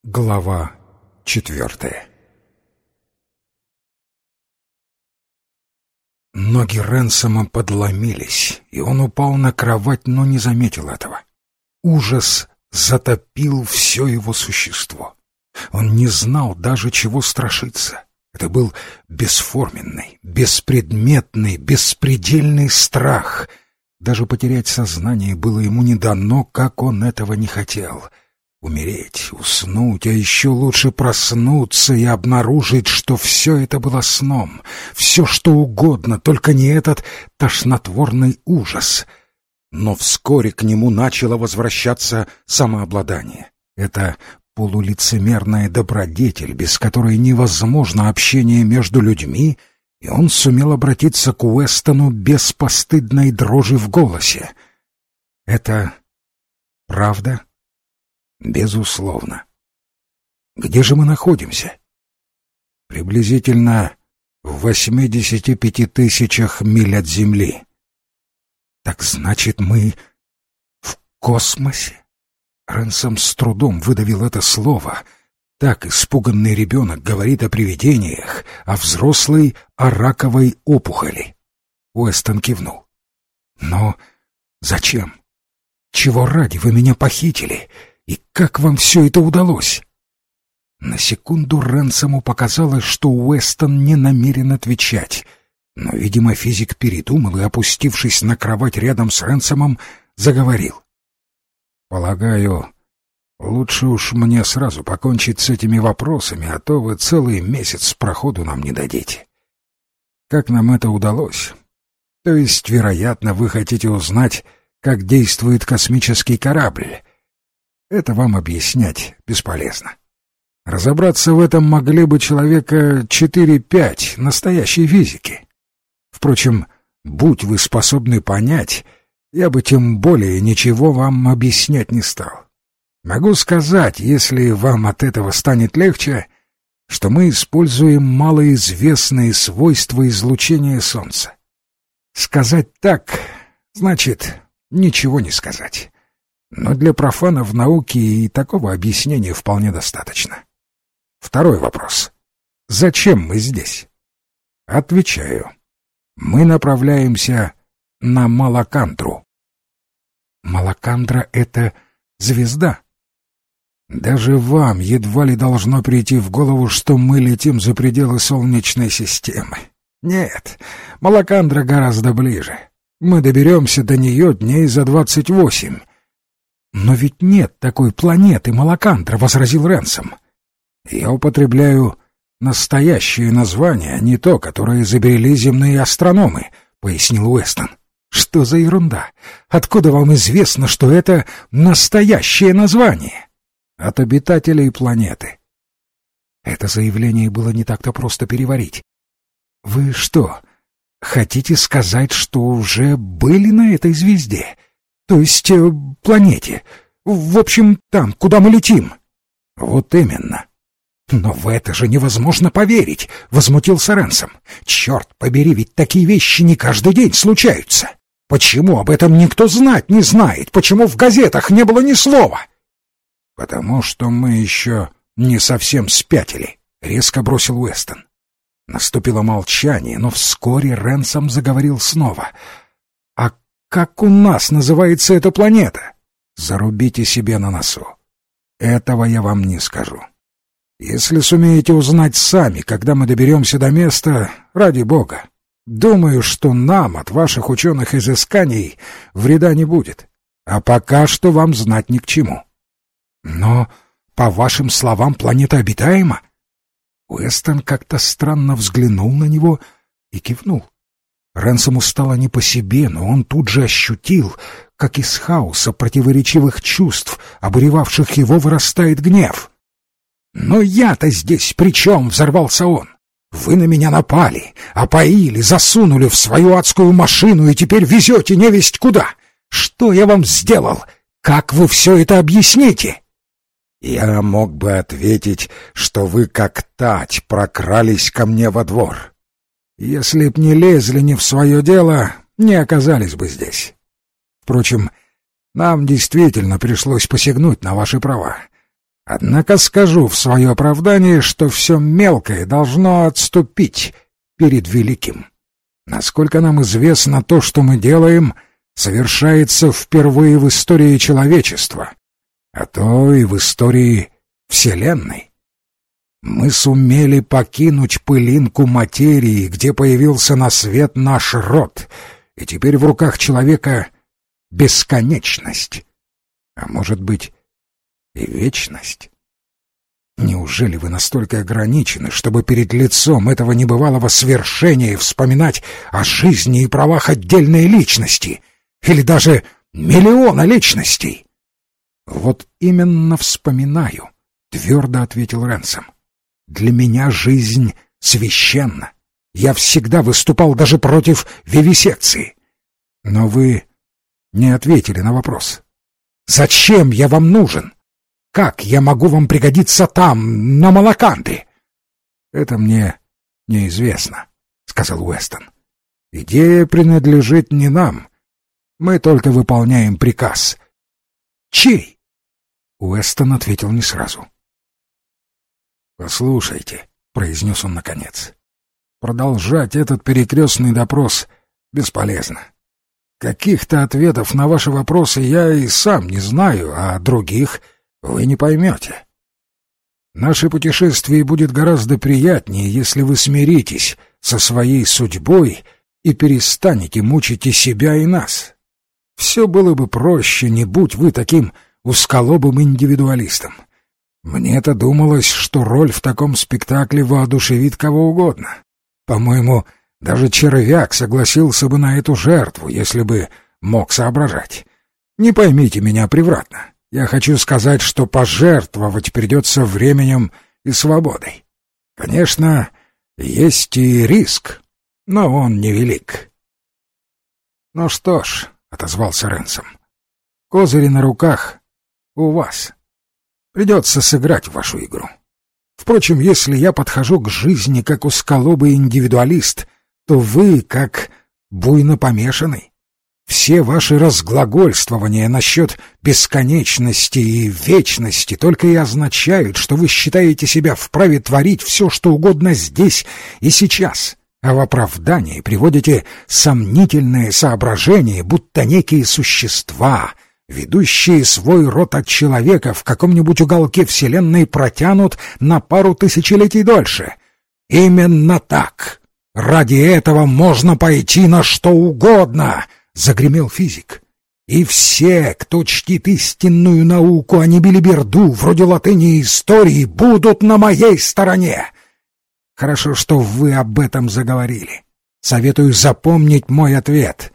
Глава 4. Ноги Ренсома подломились, и он упал на кровать, но не заметил этого. Ужас затопил все его существо. Он не знал даже, чего страшиться. Это был бесформенный, беспредметный, беспредельный страх. Даже потерять сознание было ему не дано, как он этого не хотел. Умереть, уснуть, а еще лучше проснуться и обнаружить, что все это было сном, все что угодно, только не этот тошнотворный ужас. Но вскоре к нему начало возвращаться самообладание. Это полулицемерная добродетель, без которой невозможно общение между людьми, и он сумел обратиться к Уэстону без постыдной дрожи в голосе. «Это правда?» «Безусловно. Где же мы находимся?» «Приблизительно в 85 тысячах миль от Земли». «Так значит, мы в космосе?» Ренсом с трудом выдавил это слово. Так испуганный ребенок говорит о привидениях, а взрослый — о раковой опухоли. Уэстон кивнул. «Но зачем? Чего ради вы меня похитили? И как вам все это удалось?» На секунду Ренсому показалось, что Уэстон не намерен отвечать, но, видимо, физик передумал и, опустившись на кровать рядом с Ренсомом, заговорил. «Полагаю, лучше уж мне сразу покончить с этими вопросами, а то вы целый месяц проходу нам не дадите. Как нам это удалось? То есть, вероятно, вы хотите узнать, как действует космический корабль. Это вам объяснять бесполезно. Разобраться в этом могли бы человека 4-5 настоящей физики. Впрочем, будь вы способны понять, я бы тем более ничего вам объяснять не стал. Могу сказать, если вам от этого станет легче, что мы используем малоизвестные свойства излучения Солнца. Сказать так значит ничего не сказать. Но для профанов науки и такого объяснения вполне достаточно. Второй вопрос. Зачем мы здесь? Отвечаю. Мы направляемся на Малакандру. Малакандра — это звезда. Даже вам едва ли должно прийти в голову, что мы летим за пределы Солнечной системы. Нет, Малакандра гораздо ближе. Мы доберемся до нее дней за 28. «Но ведь нет такой планеты Малакандра», — возразил Ренсом. «Я употребляю настоящее название, а не то, которое изобрели земные астрономы», — пояснил Уэстон. «Что за ерунда? Откуда вам известно, что это настоящее название?» «От обитателей планеты». Это заявление было не так-то просто переварить. «Вы что, хотите сказать, что уже были на этой звезде? То есть планете? В общем, там, куда мы летим?» «Вот именно». «Но в это же невозможно поверить», — возмутился Ренсом. «Черт побери, ведь такие вещи не каждый день случаются. Почему об этом никто знать не знает? Почему в газетах не было ни слова?» «Потому что мы еще не совсем спятили», — резко бросил Уэстон. Наступило молчание, но вскоре Ренсом заговорил снова. «А как у нас называется эта планета?» «Зарубите себе на носу. Этого я вам не скажу. Если сумеете узнать сами, когда мы доберемся до места, ради бога. Думаю, что нам от ваших ученых изысканий вреда не будет. А пока что вам знать ни к чему». «Но, по вашим словам, планета обитаема?» Уэстон как-то странно взглянул на него и кивнул. Ренсому стало не по себе, но он тут же ощутил, как из хаоса противоречивых чувств, обуревавших его, вырастает гнев. «Но я-то здесь при чем?» — взорвался он. «Вы на меня напали, опоили, засунули в свою адскую машину и теперь везете невесть куда. Что я вам сделал? Как вы все это объясните?» «Я мог бы ответить, что вы как тать прокрались ко мне во двор. Если б не лезли не в свое дело, не оказались бы здесь. Впрочем, нам действительно пришлось посягнуть на ваши права. Однако скажу в свое оправдание, что все мелкое должно отступить перед великим. Насколько нам известно, то, что мы делаем, совершается впервые в истории человечества, а то и в истории Вселенной. Мы сумели покинуть пылинку материи, где появился на свет наш род, и теперь в руках человека бесконечность, а может быть и вечность. Неужели вы настолько ограничены, чтобы перед лицом этого небывалого свершения вспоминать о жизни и правах отдельной личности, или даже миллиона личностей? Вот именно вспоминаю, твердо ответил Ренсом. Для меня жизнь священна. Я всегда выступал даже против вивисекции. Но вы не ответили на вопрос. Зачем я вам нужен? Как я могу вам пригодиться там, на Малакандре? Это мне неизвестно, сказал Уэстон. Идея принадлежит не нам. Мы только выполняем приказ. Чей? Уэстон ответил не сразу. «Послушайте», — произнес он наконец, — «продолжать этот перекрестный допрос бесполезно. Каких-то ответов на ваши вопросы я и сам не знаю, а других вы не поймете. Наше путешествие будет гораздо приятнее, если вы смиритесь со своей судьбой и перестанете мучить и себя, и нас. Все было бы проще, не будь вы таким узколобым индивидуалистом. Мне-то думалось, что роль в таком спектакле воодушевит кого угодно. По-моему, даже червяк согласился бы на эту жертву, если бы мог соображать. Не поймите меня превратно. Я хочу сказать, что пожертвовать придется временем и свободой. Конечно, есть и риск, но он невелик. «Ну что ж», — отозвался Ренсом, — «козыри на руках у вас. Придется сыграть в вашу игру. Впрочем, если я подхожу к жизни как узколобый индивидуалист, то вы как буйно помешанный. Все ваши разглагольствования насчет бесконечности и вечности только и означают, что вы считаете себя вправе творить все, что угодно здесь и сейчас, а в оправдании приводите сомнительные соображения, будто некие существа, ведущие свой род от человека, в каком-нибудь уголке Вселенной протянут на пару тысячелетий дольше. Именно так. Ради этого можно пойти на что угодно, — загремел физик. И все, кто чтит истинную науку, а не билиберду, вроде латыни и истории, будут на моей стороне. Хорошо, что вы об этом заговорили. Советую запомнить мой ответ.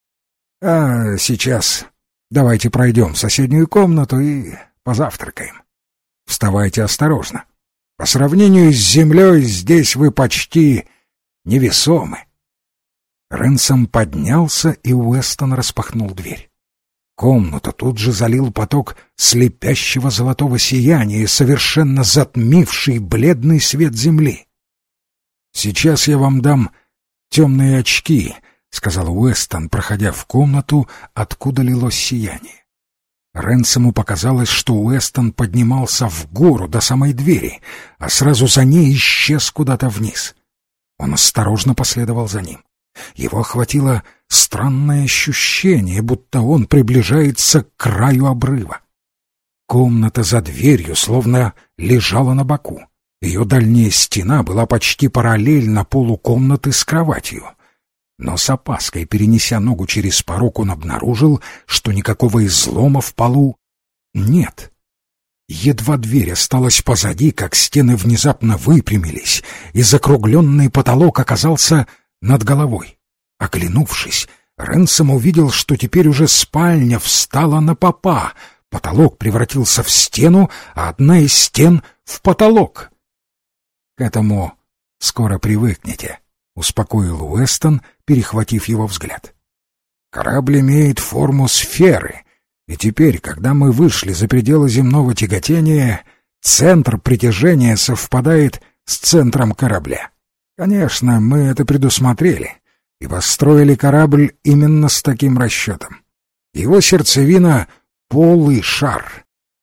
А сейчас давайте пройдем в соседнюю комнату и позавтракаем. Вставайте осторожно. По сравнению с землей здесь вы почти невесомы. Ренсом поднялся, и Уэстон распахнул дверь. Комнату тут же залил поток слепящего золотого сияния, совершенно затмивший бледный свет земли. «Сейчас я вам дам темные очки», — сказал Уэстон, проходя в комнату, откуда лилось сияние. Ренсому показалось, что Уэстон поднимался в гору до самой двери, а сразу за ней исчез куда-то вниз. Он осторожно последовал за ним. Его охватило странное ощущение, будто он приближается к краю обрыва. Комната за дверью словно лежала на боку. Ее дальняя стена была почти параллельна полу комнаты с кроватью. Но с опаской, перенеся ногу через порог, он обнаружил, что никакого излома в полу нет. Едва дверь осталась позади, как стены внезапно выпрямились, и закругленный потолок оказался над головой. Оглянувшись, Ренсом увидел, что теперь уже спальня встала на попа, потолок превратился в стену, а одна из стен — в потолок. «К этому скоро привыкнете», — успокоил Уэстон, перехватив его взгляд. «Корабль имеет форму сферы, и теперь, когда мы вышли за пределы земного тяготения, центр притяжения совпадает с центром корабля. Конечно, мы это предусмотрели и построили корабль именно с таким расчетом. Его сердцевина — полый шар,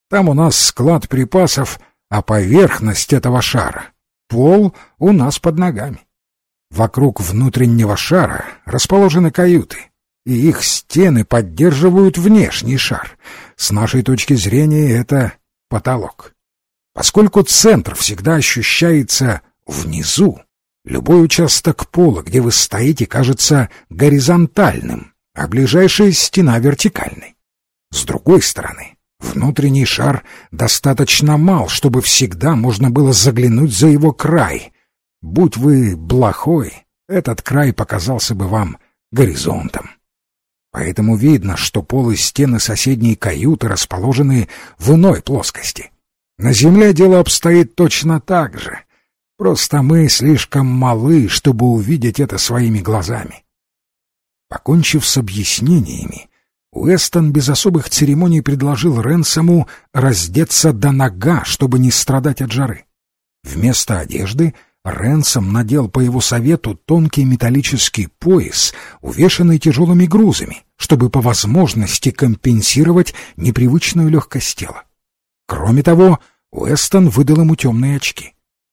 Там у нас склад припасов, а поверхность этого шара — пол у нас под ногами. Вокруг внутреннего шара расположены каюты, и их стены поддерживают внешний шар. С нашей точки зрения это потолок. Поскольку центр всегда ощущается внизу, любой участок пола, где вы стоите, кажется горизонтальным, а ближайшая стена вертикальной. С другой стороны, внутренний шар достаточно мал, чтобы всегда можно было заглянуть за его край. Будь вы блохой, этот край показался бы вам горизонтом. Поэтому видно, что пол и стены соседней каюты расположены в иной плоскости. На земле дело обстоит точно так же. Просто мы слишком малы, чтобы увидеть это своими глазами. Покончив с объяснениями, Уэстон без особых церемоний предложил Ренсому раздеться до нога, чтобы не страдать от жары. Вместо одежды Ренсом надел по его совету тонкий металлический пояс, увешанный тяжелыми грузами, чтобы по возможности компенсировать непривычную легкость тела. Кроме того, Уэстон выдал ему темные очки.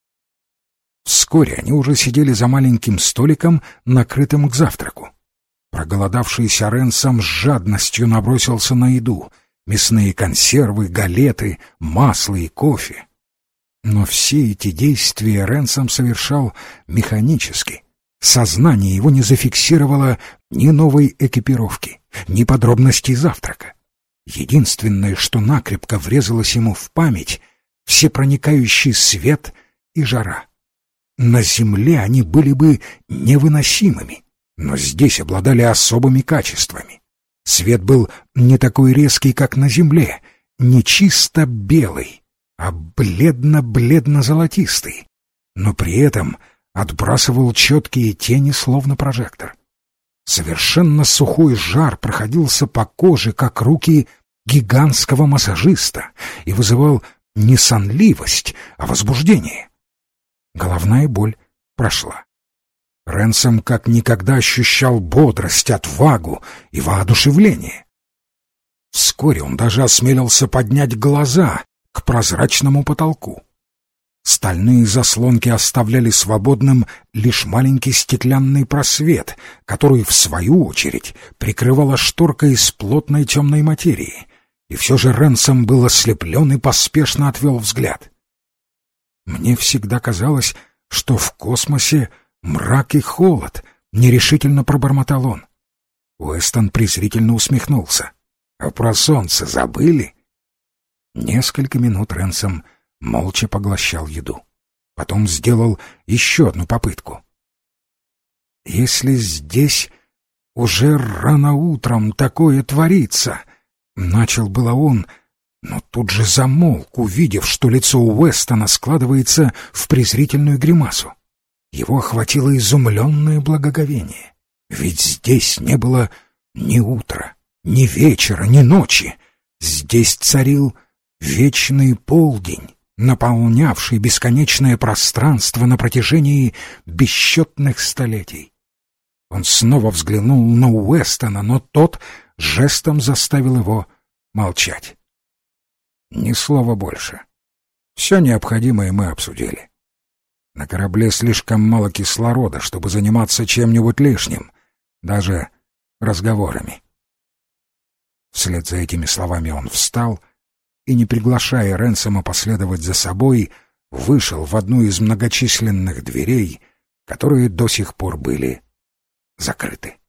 Вскоре они уже сидели за маленьким столиком, накрытым к завтраку. Проголодавшийся Ренсом с жадностью набросился на еду: мясные консервы, галеты, масло и кофе. Но все эти действия Ренсом совершал механически. Сознание его не зафиксировало ни новой экипировки, ни подробностей завтрака. Единственное, что накрепко врезалось ему в память — всепроникающий свет и жара. На земле они были бы невыносимыми, но здесь обладали особыми качествами. Свет был не такой резкий, как на земле, не чисто белый, а бледно-бледно-золотистый, но при этом отбрасывал четкие тени, словно прожектор. Совершенно сухой жар проходился по коже, как руки гигантского массажиста, и вызывал не сонливость, а возбуждение. Головная боль прошла. Ренсом как никогда ощущал бодрость, отвагу и воодушевление. Вскоре он даже осмелился поднять глаза к прозрачному потолку. Стальные заслонки оставляли свободным лишь маленький стеклянный просвет, который, в свою очередь, прикрывала шторка из плотной темной материи. И все же Ренсом был ослеплен и поспешно отвел взгляд. «Мне всегда казалось, что в космосе мрак и холод», — нерешительно пробормотал он. Уэстон презрительно усмехнулся. «А про солнце забыли?» Несколько минут Ренсом молча поглощал еду. Потом сделал еще одну попытку. «Если здесь уже рано утром такое творится», — начал было он, но тут же замолк, увидев, что лицо Уэстона складывается в презрительную гримасу. Его охватило изумленное благоговение. Ведь здесь не было ни утра, ни вечера, ни ночи. Здесь царил вечный полдень, наполнявший бесконечное пространство на протяжении бесчетных столетий. Он снова взглянул на Уэстона, но тот жестом заставил его молчать. «Ни слова больше. Все необходимое мы обсудили. На корабле слишком мало кислорода, чтобы заниматься чем-нибудь лишним, даже разговорами». Вслед за этими словами он встал и, не приглашая Ренсома последовать за собой, вышел в одну из многочисленных дверей, которые до сих пор были закрыты.